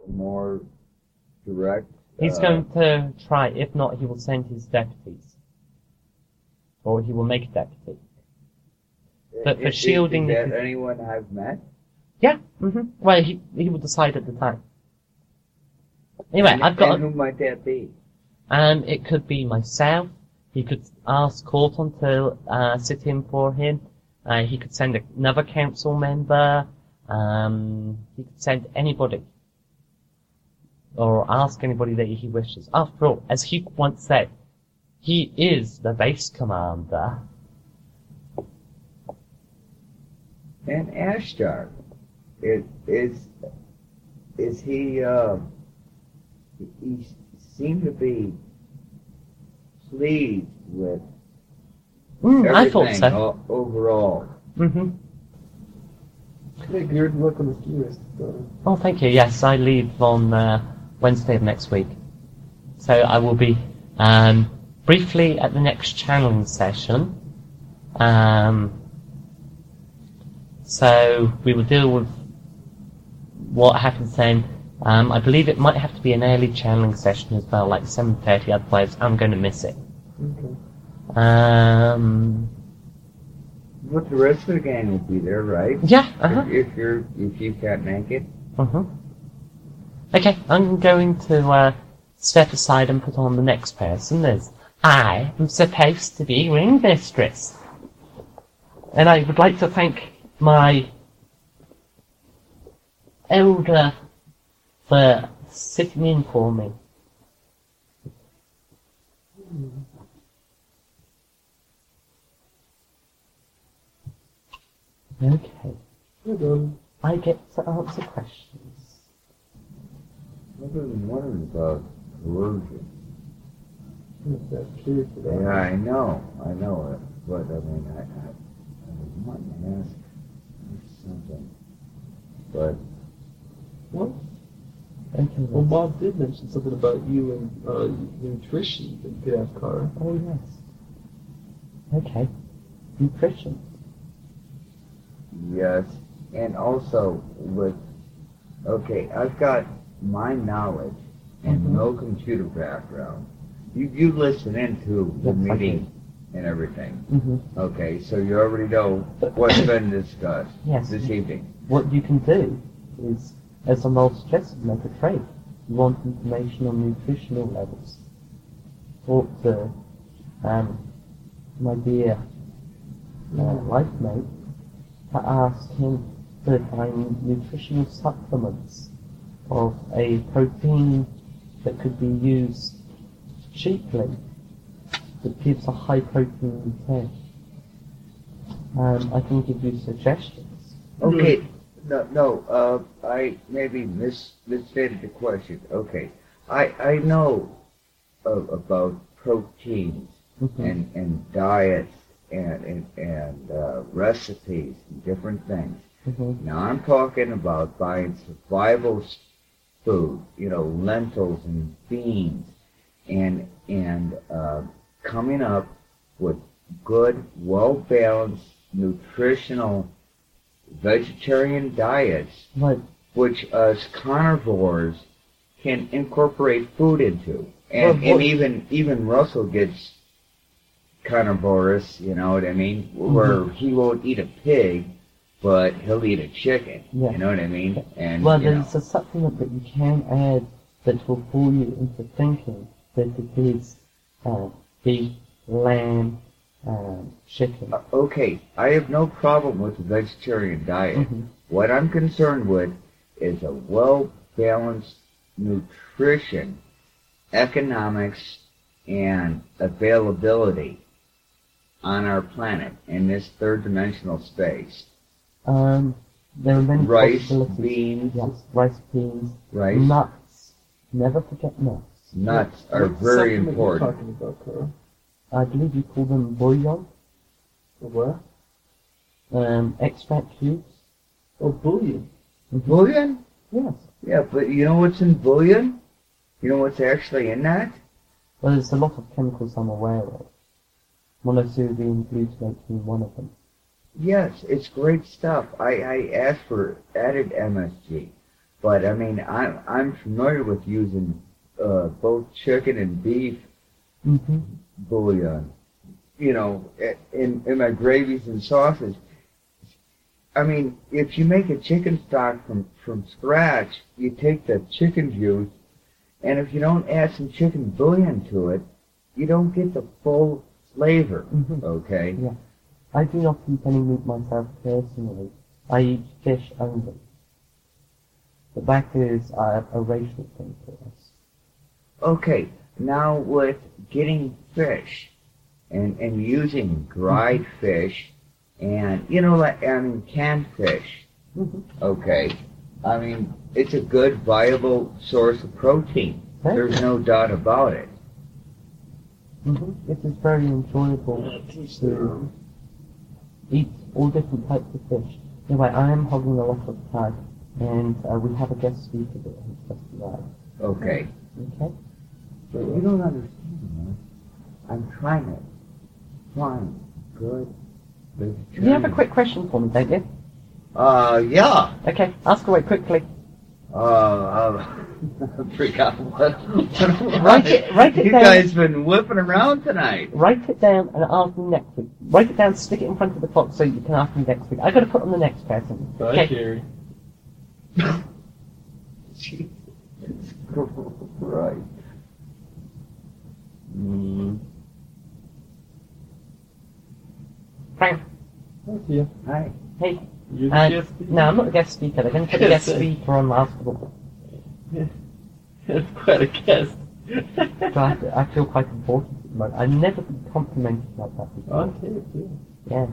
more direct. He's going to try. If not, he will send his deputies. Or he will make a deputy. But for shielding... Is that anyone I've met? Yeah. Well, he will decide at the time. Anyway, I've got... And who might that be? It could be myself. He could ask Corton to sit in for him. He could send another council member. He could send anybody. Or ask anybody that he wishes. After all, as he once said, he is the base commander. And Ashtar, is he? He seemed to be pleased with everything. I thought so. Overall. Hey, good luck on the ski list. Oh, thank you. Yes, I leave on Wednesday of next week, so I will be briefly at the next channeling session. So we will deal with what happens then. I believe it might have to be an early channeling session as well, like 7:30. Otherwise, I'm going to miss it. Okay. But the rest of the gang will be there, right? Yeah. If you can't make it. Okay, I'm going to step aside and put on the next person as I am supposed to be ring mistress. And I would like to thank my elder for sitting in for me. Okay. I get to answer questions. I've been wondering about coercion. Yeah, I know it, but I mean, I was wanting to ask something, but What? Okay. Well, Bob did mention something about you and nutrition that you could have, Cara. Oh, yes. Okay. Nutrition. yes, and also with I've got my knowledge and no computer background. You listen into the meeting and everything. Okay, so you already know what's been discussed this evening. What you can do is, as I'm all suggested, make a trade. You want information on nutritional levels. Talk to my dear life mate to ask him to find nutritional supplements of a protein that could be used cheaply that gives a high protein intake. I can give you suggestions. Okay, no, I maybe misstated the question. Okay, I know about proteins and diets and recipes and different things. Now I'm talking about buying survival food, lentils and beans, and coming up with good, well-balanced, nutritional vegetarian diets, which us carnivores can incorporate food into. And even Russell gets carnivorous, you know what I mean? Where he won't eat a pig, but he'll eat a chicken. Yeah. You know what I mean? And there's a supplement that you can add that will fool you into thinking that it is beef, lamb, chicken. Okay, I have no problem with the vegetarian diet. What I'm concerned with is a well-balanced nutrition, economics, and availability on our planet in this third-dimensional space. There are many rice, possibilities. beans. Yes, rice, beans. Rice. Nuts. Never forget nuts. Nuts are very important. What are you talking about, Cara? I believe you call them bouillon. What? Extract cubes. Oh, bouillon. Bouillon? Yes. Yeah, but you know what's in bouillon? You know what's actually in that? Well, there's a lot of chemicals I'm aware of. Monosodium glutamate being one of them. Yes, it's great stuff. I asked for added MSG, But I mean, I'm familiar with using both chicken and beef Mm-hmm. bouillon. You know, in my gravies and sauces. I mean, if you make a chicken stock from scratch, you take the chicken juice, and if you don't add some chicken bouillon to it, you don't get the full flavor. Mhm. Okay. Yeah. I do not eat any meat myself personally. I eat fish only. But that is a racial thing for us. Okay. Now with getting fish and using dried fish and like canned fish. Mm-hmm. Okay. I mean, it's a good viable source of protein. There's no doubt about it. Mm-hmm. It is very enjoyable to eat all different types of fish. Anyway, I am hogging a lot of time, and we have a guest speaker that has just arrived. Okay. Okay? But you don't understand, man. I'm trying it. Fine. Good. You have a quick question for me, don't you? Yeah. Okay, ask away quickly. I forgot what Write it you down. guys been whipping around tonight. Write it down and ask me next week. Write it down, stick it in front of the clock so you can ask me next week. I got to put on the next person. Bye, Okay. Carrie. Jesus Christ. Frank. Thank you. Hi. Hey. You're the guest speaker? No, I'm not a guest speaker. They're going to put a guest speaker on last of all. That's quite a guest. So I feel quite important at the moment. I've never been complimented like that before. On tape, too. Yes.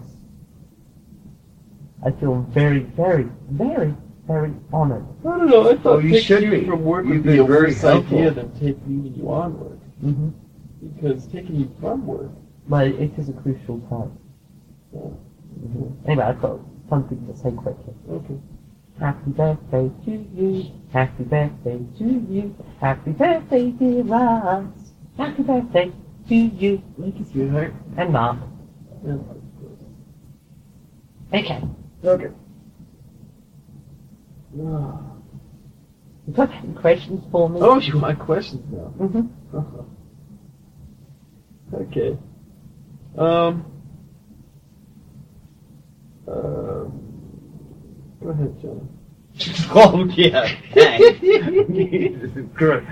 I feel very, very, very, very honored. I don't know. I thought you taking should you be. from work You've would be been a very worse helpful. idea than taking you on work. Mm-hmm. Because taking you from work. But it is a crucial time. Yeah. Mm-hmm. Anyway, I've got something to say quickly. Okay. Happy birthday to you. Happy birthday to you. Happy birthday, dear Ross. Happy birthday to you. Thank you, sweetheart. And Mark. Yeah. Okay. Okay. You got any questions for me? Oh, you want questions now? Mm-hmm. Okay. Go ahead, John. Oh, yeah. Thanks. Jesus Christ.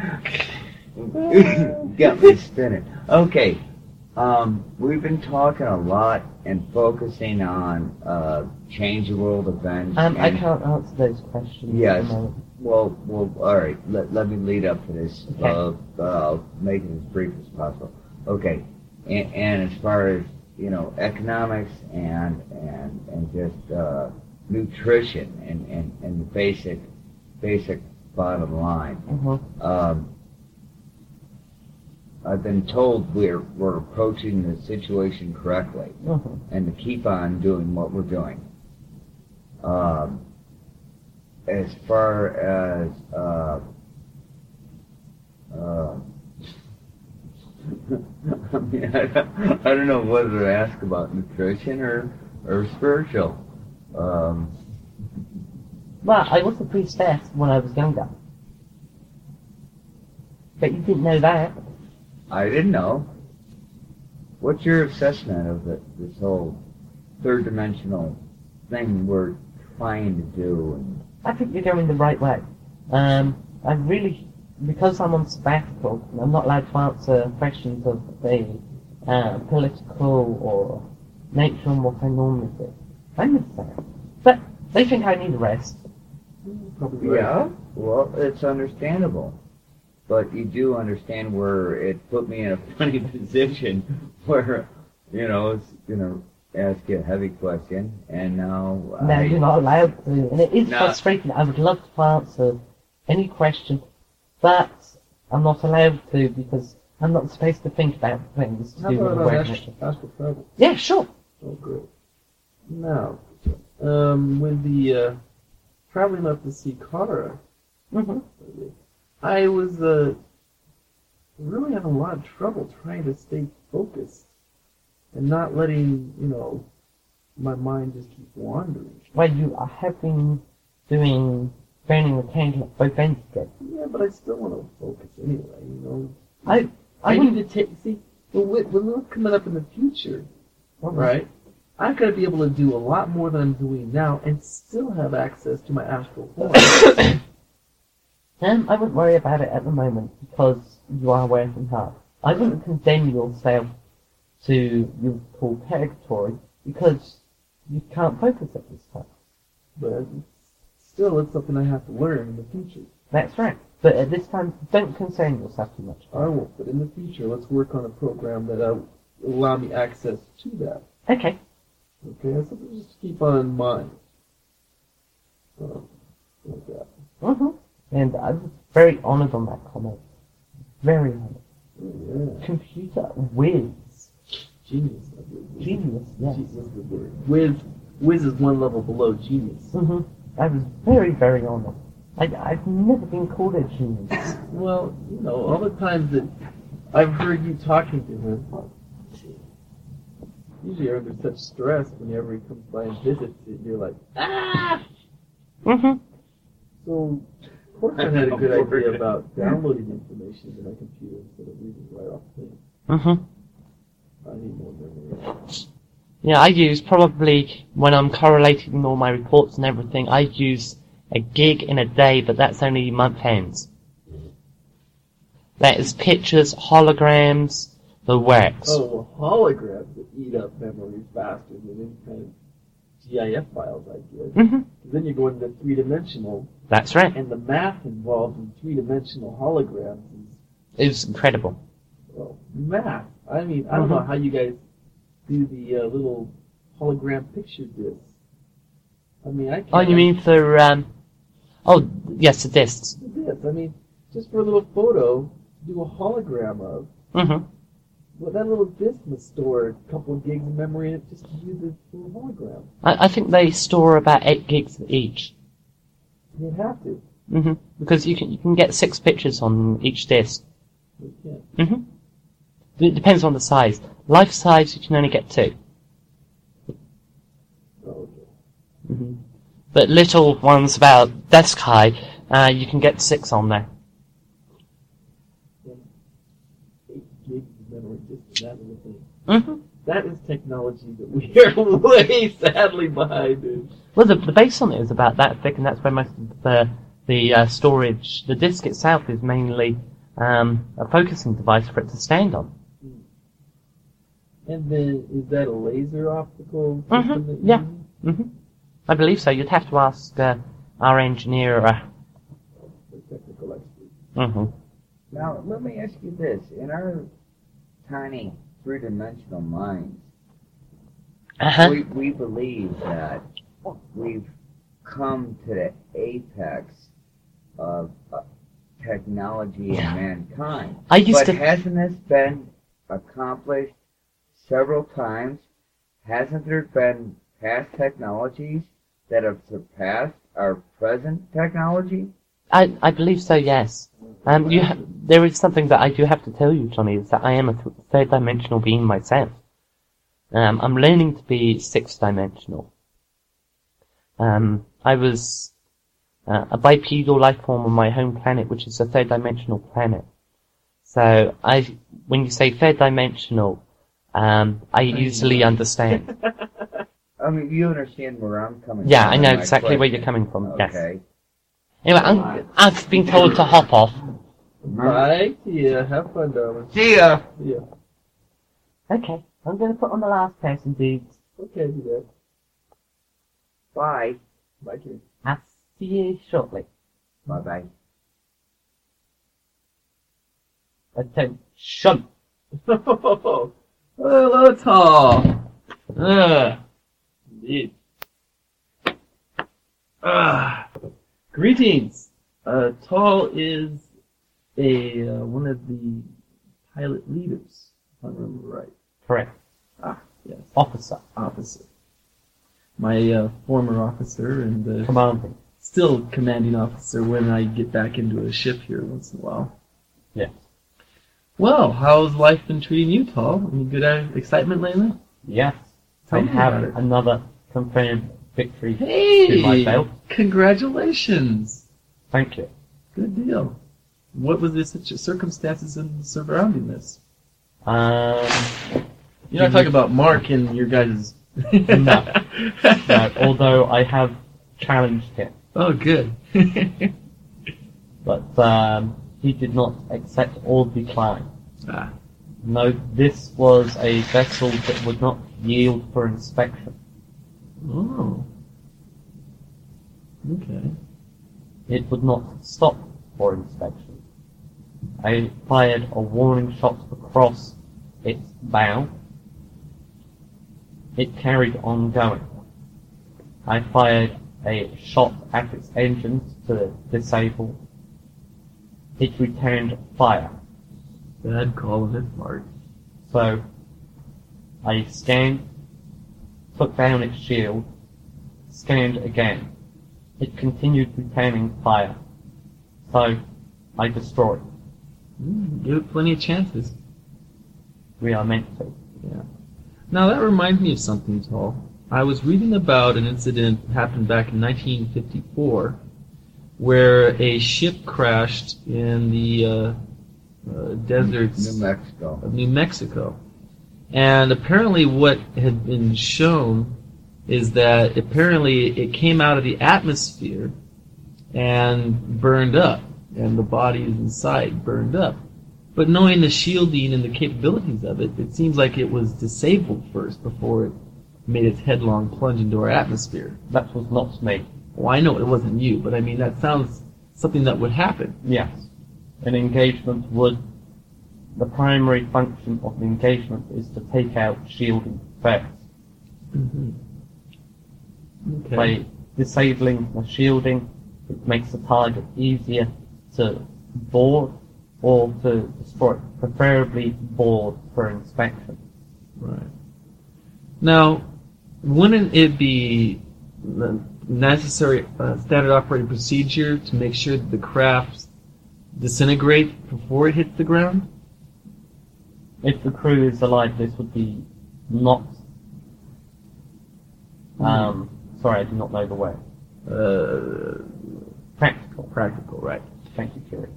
Got me spinning. Okay. We've been talking a lot and focusing on change the world events. I and- can't answer those questions Yes. at the moment. Well, all right. Let me lead up to this. Okay. I'll make it as brief as possible. Okay. And as far as economics and just nutrition and the basic bottom line. Mm-hmm. I've been told we're approaching the situation correctly, Mm-hmm. and to keep on doing what we're doing. As far as I mean, I don't know whether to ask about nutrition or spiritual. Well, I was a priestess when I was younger. But you didn't know that. I didn't know. What's your assessment of this whole third dimensional thing we're trying to do? And I think you're going the right way. I really, because I'm on sabbatical, I'm not allowed to answer questions of the political or nature and what I normally do. I miss that. But they think I need a rest. Probably right. yeah, well, it's understandable. But you do understand where it put me in a funny position where, it's going to ask you a heavy question, and now No, you're not allowed to. And it is No. frustrating. I would love to answer any question, but I'm not allowed to because I'm not supposed to think about things to How do with the about work. astral travel? Yeah, sure. Oh, great. Now, with the traveling up to see Kara, Mm-hmm. I was really having a lot of trouble trying to stay focused and not letting, my mind just keep wandering. Well, you have been doing burning the candle at both ends again. Yeah, but I still want to focus anyway, you know. I I wouldn't- need to take, see, when we're coming up in the future, Mhm. right, I've got to be able to do a lot more than I'm doing now and still have access to my astral form. I wouldn't worry about it at the moment because you are working hard. I wouldn't condemn yourself to your full purgatory because you can't focus at this time. But still, it's something I have to learn in the future. That's right. But at this time, don't concern yourself too much. I won't, but in the future, let's work on a program that will allow me access to that. Okay. Okay, that's something just to keep on mind. Like that. Mm-hmm. And I was very honoured on that comment. Very honoured. Oh, yeah. Computer whiz. Genius. Genius, yes. Genius is the word. Whiz is one level below genius. Mm-hmm. I was very, very honoured. I've never been called a genius. Well, you know, all the times that I've heard you talking to him, usually you're under such stress whenever he comes by and visits that you're like, ah! Mm-hmm. So, of course I had a good idea about downloading information to my computer instead of reading right off things. Mm-hmm. I need more memory. Yeah, I use probably, when I'm correlating all my reports and everything, I use a gig in a day, but that's only month ends. That is pictures, holograms, the works. Oh, holograms that eat up memory faster than any kind of GIF files I get. Mm-hmm. Then you're going to three-dimensional, That's right. and the math involved in three-dimensional holograms It's incredible. well, math. I mean, I don't know how you guys do the little hologram picture discs. I mean, I can't. Oh, you mean for, oh, yes, the discs. This. I mean, just for a little photo to do a hologram of. Mm-hmm. Well, that little disc must store a couple of gigs of memory in it just to do the little hologram. I think they store about 8 gigs each. You have to. Mm-hmm. Because you can get 6 pictures on each disc. You can't. Mm-hmm. It depends on the size. Life size, you can only get 2. Oh, okay. Mm-hmm. But little ones about desk high, you can get 6 on there. 8 gigs of memory just in that little thing. Mm-hmm. That is technology that we are way sadly behind in. Well, the base on it is about that thick, and that's where most of the storage, the disk itself is mainly a focusing device for it to stand on. And then, is that a laser optical system that you Yeah. use? Mm-hmm. I believe so. You'd have to ask our engineer. The technical expert. Mm-hmm. Now, let me ask you this. In our tiny three-dimensional minds, Uh-huh. we believe that we've come to the apex of technology and mankind. I used But to. hasn't this been accomplished several times? Hasn't there been past technologies that have surpassed our present technology? I believe so. Yes. There is something that I do have to tell you, Johnny, is that I am a third-dimensional being myself. I'm learning to be sixth-dimensional. I was a bipedal life form on my home planet, which is a third-dimensional planet. So when you say third-dimensional, I easily understand. I mean, you understand where I'm coming Yeah, from. I know my exactly where question. you're coming from. Yes. Okay. Anyway, I've been told to hop off. Right? Yeah, have fun, darling. See ya. Yeah. Okay, I'm going to put on the last person, dudes. Okay, do that. Bye. Bye, kid. I'll see you shortly. Bye-bye. Attention. Hello, Tall. Indeed. Greetings. Tall is one of the pilot leaders, if I remember right. Correct. Yes. Officer. Officer. My former officer and Commanding. still commanding officer when I get back into a ship here once in a while. Yes. Well, how's life been treating you, Tall? Any good excitement lately? Yes. Tell I me have about it. another confirmed victory to Hey! my belt. Congratulations! Thank you. Good deal. What was the circumstances surrounding this? You're not talking about Mark and your guys'... No. No, although I have challenged him. Oh, good. But he did not accept or decline. Ah. No, this was a vessel that would not yield for inspection. Oh. Okay. It would not stop for inspection. I fired a warning shot across its bow. It carried on going. I fired a shot at its engines to disable. It returned fire. Bad call on its part. So I scanned, took down its shield, scanned again. It continued returning fire. So I destroyed. Give it plenty of chances. We are meant to. Yeah. Now that reminds me of something, Tall. I was reading about an incident that happened back in 1954 where a ship crashed in the deserts New Mexico. of New Mexico. And apparently what had been shown is that apparently it came out of the atmosphere and burned up, and the bodies inside burned up. But knowing the shielding and the capabilities of it, it seems like it was disabled first before it made its headlong plunge into our atmosphere. That was not me. Well, I know it wasn't you, but I mean, that sounds something that would happen. Yes. An engagement would... The primary function of an engagement is to take out shielding first. Mm-hmm. Okay. By disabling the shielding, it makes the target easier to board or to destroy, preferably board for inspection. Right. Now, wouldn't it be necessary standard operating procedure to make sure that the craft disintegrate before it hits the ground? If the crew is alive, this would be not... sorry, I do not know the word. Practical. Practical, right. Thank you, Kiri.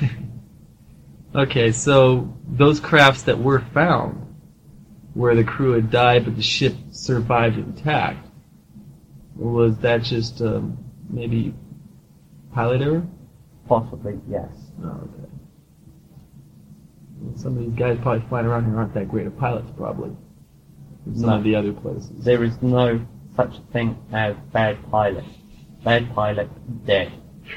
Okay, so those crafts that were found, where the crew had died but the ship survived intact, was that just maybe pilot error? Possibly, yes. Oh, okay. Well, some of these guys probably flying around here aren't that great of pilots, probably. In some No. of the other places. There is no such thing as bad pilot. Bad pilot, dead.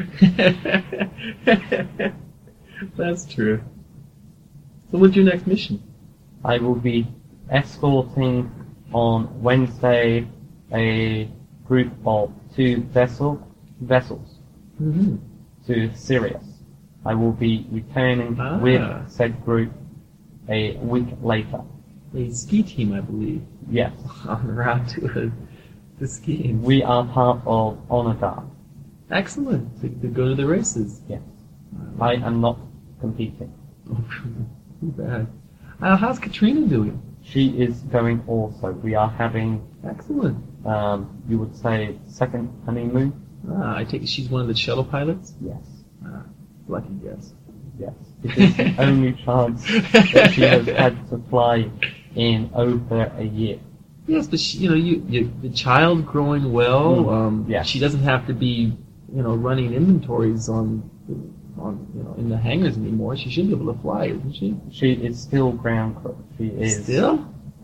That's true. So what's your next mission? I will be escorting on Wednesday a group of 2 vessels Mm-hmm. to Sirius. I will be returning Ah. with said group a week later. A ski team, I believe, Yes, on the route to skiing. we are part of Onada. Excellent. To go to the races. Yes, I am not competing. Too bad. How's Katrina doing? She is going also. We are having, Excellent. you would say, second honeymoon? I take it she's one of the shuttle pilots? Yes, Lucky guess. yes. It is the only chance that she has had to fly in over a year. Yes, but she, the child growing well. Yeah. She doesn't have to be, running inventories on in the hangars anymore. She should be able to fly, isn't she? She is still ground crew. She is Still?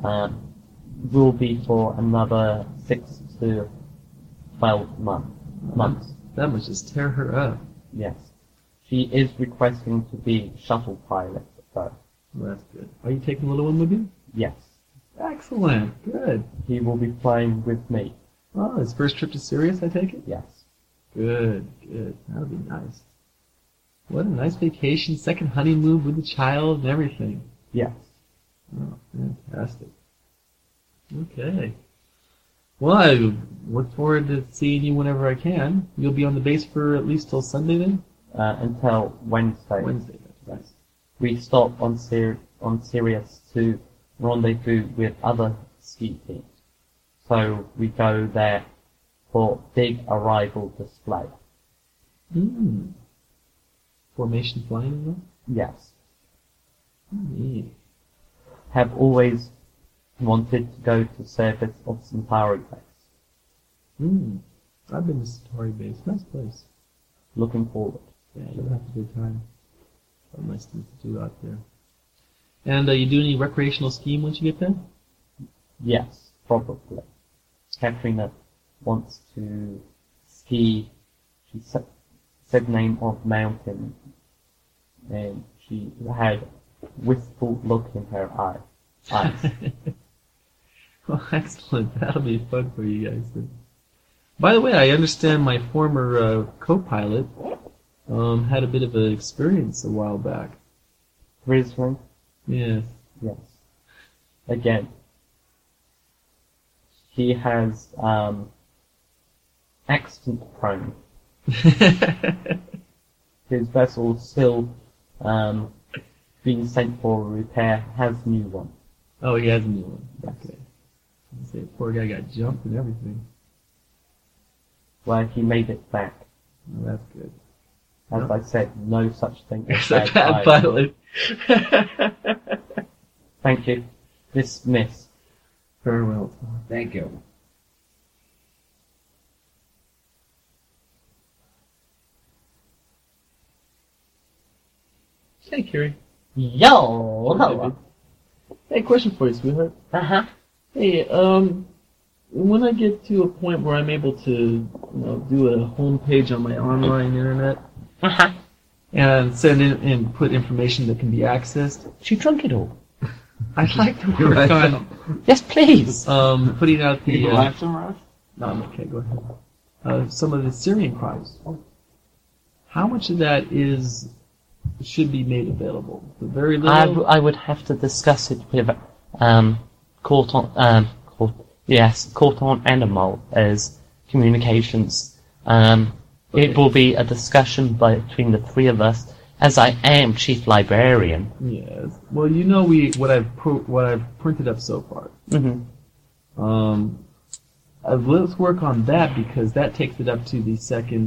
Will be for another 6 to 12 months. That must just tear her up. Yes. She is requesting to be shuttle pilot, though. Well, that's good. Are you taking the little one with you? Yes. Excellent. Good. He will be flying with me. Oh, his first trip to Sirius, I take it? Yes. Good, good. That'll be nice. What a nice vacation, second honeymoon with the child and everything. Yes. Oh, fantastic. Okay. Well, I look forward to seeing you whenever I can. You'll be on the base for at least till Sunday then? Until Wednesday. Wednesday, that's Yes. We stop on Sirius to rendezvous with other ski teams. So we go there for big arrival display. Formation flying as well? Yes. Neat. Have always wanted to go to surface of Centauri Base. I've been to Centauri Base. Nice place. Looking forward. Yeah, you'll have a good time. Nice things to do out there. And you do any recreational skiing once you get there? Yes, probably. Katrina wants to ski. She said the name of mountain, and she had wistful look in her eyes. Well, excellent. That'll be fun for you guys then. By the way, I understand my former co-pilot had a bit of an experience a while back. Grizzly? Yes. Yes. Again, he has accident prone. His vessel still being sent for repair, has new one. Oh, he has a new one. Yes. Okay. Say, poor guy got jumped and everything. Well, he made it back. Oh, that's good. As I said, no such thing as It's a bad pilot. pilot. Thank you. Dismiss. Farewell. Thank you. Hey, Carrie. Yo! Hey, question for you, sweetheart. Uh-huh. Hey, when I get to a point where I'm able to, do a home page on my online internet Uh-huh. and send in and put information that can be accessed, She drunk it all. I'd like to work on Yes, please. putting out the. You want some, Russ? No, I'm okay. Go ahead. Some of the Syrian crimes. How much of that should be made available? Very little. I would have to discuss it with Court on Animal as communications. It will be a discussion between the three of us, as I am chief librarian. Yes. Well, what I've printed up so far. Mm-hmm. Let's work on that because that takes it up to the second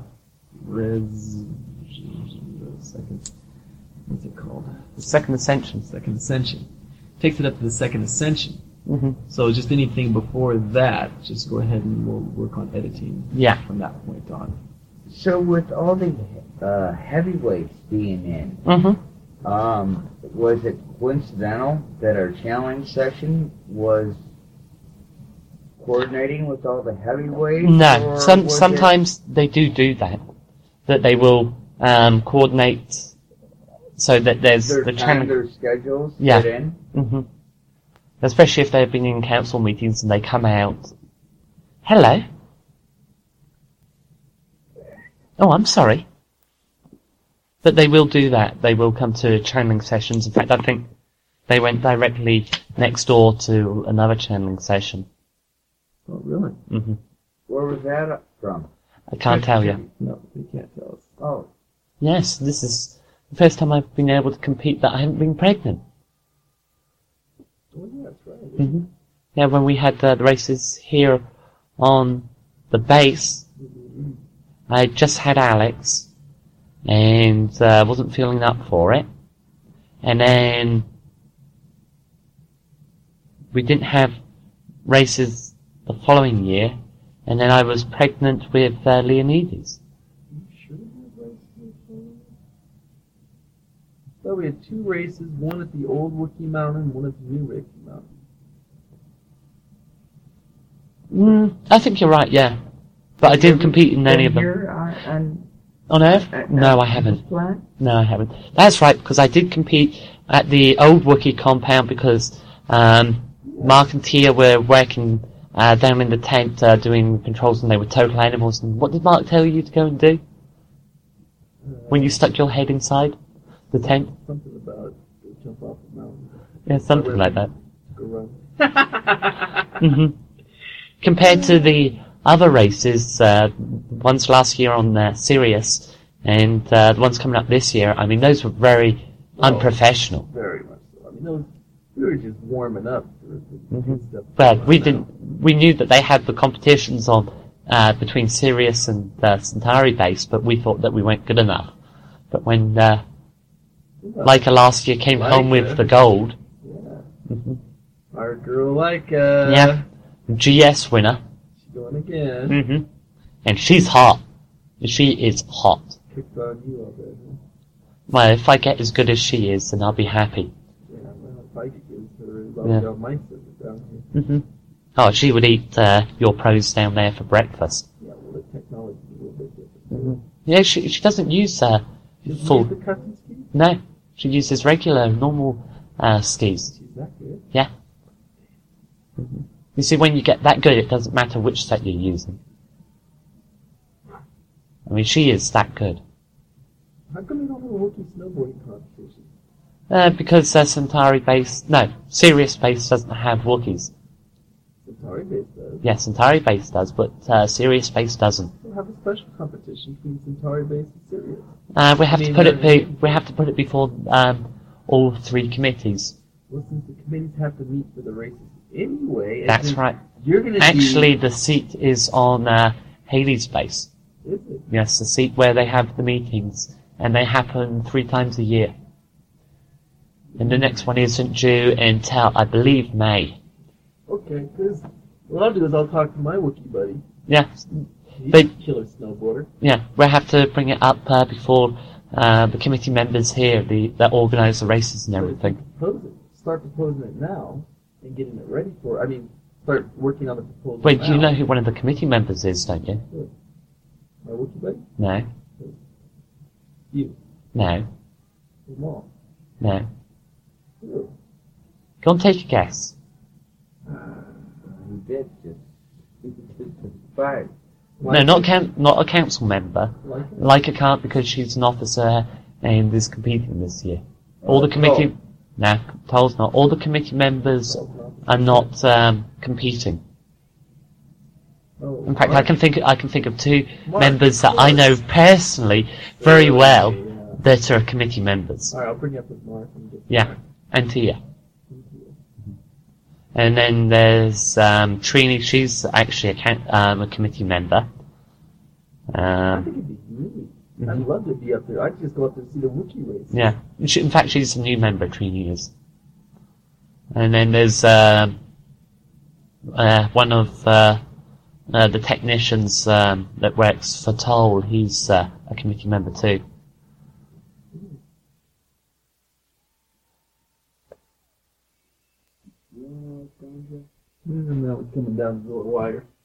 what's it called? The second ascension. Second ascension. Takes it up to the second ascension. Mm-hmm. So just anything before that, just go ahead and we'll work on editing. Yeah. From that point on. So with all the heavyweights being in, was it coincidental that our challenge session was coordinating with all the heavyweights? No, sometimes they do that. That they will coordinate so that there's the channel. Their schedules Yeah. fit in? Mm-hmm. Especially if they've been in council meetings and they come out. Hello. Oh, I'm sorry. But they will do that. They will come to channeling sessions. In fact, I think they went directly next door to another channeling session. Oh, really? Mm-hmm. Where was that from? I can't tell you. No, you can't tell us. Oh, Yes, this is the first time I've been able to compete that I haven't been pregnant. Oh, yeah, that's right. Mm-hmm. Yeah, when we had the races here on the base, I just had Alex and wasn't feeling up for it. And then we didn't have races the following year, and then I was pregnant with Leonidas. So we had two races, one at the old Wookiee Mountain, one at the new Wookiee Mountain. I think you're right, yeah. But I didn't compete in any of them. Here On Earth? No, I haven't. No, I haven't. That's right, because I did compete at the old Wookiee compound because Mark and Tia were working down in the tent doing controls and they were total animals. And what did Mark tell you to go and do? When you stuck your head inside the tent? Something about jump off the mountain. Yeah, something like that. Go run. hmm Compared to the other races, ones last year on Sirius and the ones coming up this year, I mean, those were very unprofessional. Very much so. I mean, we were just warming up for the good stuff. But we knew that they had the competitions on between Sirius and Centauri base, but we thought that we weren't good enough. But when Laika last year came home with the gold, Our girl Laika. yeah, GS winner, She's going again. and she's hot. She is hot. Kicked on you already. Well, if I get as good as she is, then I'll be happy. Yeah, well, if I could get her, Yeah. I'll my server down here. Oh, she would eat your pros down there for breakfast. Yeah, well, the technology is a little bit different. Yeah, she doesn't use Does full. she use the custom ski? No, she uses regular, normal skis. She's that good. Yeah. You see, when you get that good, it doesn't matter which set you're using. I mean, she is that good. How come you don't have a Wookiee snowboarding competition? Because Sirius base doesn't have Wookiees. Centauri base does. Yeah, Centauri base does, but Sirius base doesn't. We'll have a special competition between Centauri base and Sirius. We have to put it before all three committees. Well, since the committees have to meet for the races anyway. That's then right. You're gonna Actually, the seat is on Haley's base. Is it? Yes, the seat where they have the meetings, and they happen 3 times a year. And the next one isn't due until, I believe, May. Okay, because what I'll do is I'll talk to my Wookiee buddy. Yeah, He's But- a killer snowboarder. yeah, we'll have to bring it up before the committee members here that organise the races and everything. Start proposing it now and getting it ready for. I mean, start working on the proposal. Wait, now. do you know who one of the committee members is, don't you? My Wookiee buddy? No, You. no, Your mom. no. Who? Go and take a guess. You did just 5. No, not a council member. Leica can't because she's an officer and is competing this year. All the committee... No, Toll's not. All the committee members are not competing. Oh, In fact, Mark. I can think of 2 Mark, members that I know personally very well that are committee members. Alright, I'll bring it up with Mark. And get Yeah, and Tia. And then there's Trini. She's actually a committee member. I think it'd be great. I'd love to be up there. I'd just go up there and see the Wookiee race. Yeah, in fact, she's a new member. Trini is. And then there's one of the technicians that works for Toll. He's a committee member too. And that was coming down the wire.